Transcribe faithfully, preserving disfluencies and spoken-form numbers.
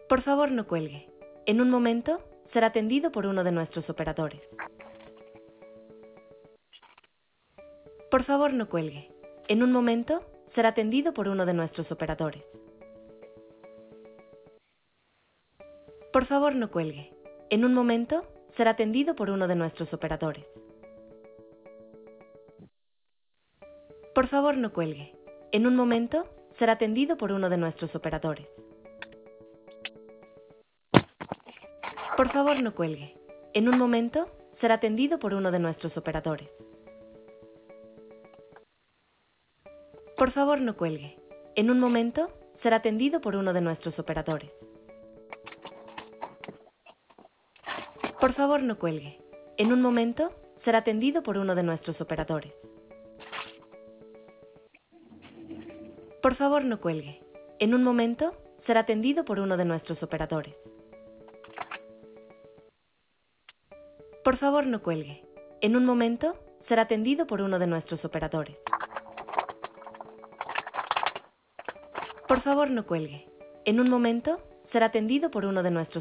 Por favor, no cuelgue. En un momento, será atendido por uno de nuestros operadores. Por favor, no cuelgue. En un momento, será atendido por uno de nuestros operadores. Por favor, no cuelgue. En un momento, será atendido por uno de nuestros operadores. Por favor, no cuelgue. En un momento, será atendido por uno de nuestros operadores. Por favor, no cuelgue. En un momento, será atendido por uno de nuestros operadores. Por favor, no cuelgue. En un momento, será atendido por uno de nuestros operadores. Por favor, no cuelgue. En un momento, será atendido por uno de nuestros operadores. Por favor, no cuelgue. En un momento, será atendido por uno de nuestros operadores. Por favor, no cuelgue. En un momento, será atendido por uno de nuestros operadores. Por favor, no cuelgue. En un momento, será atendido por uno de nuestros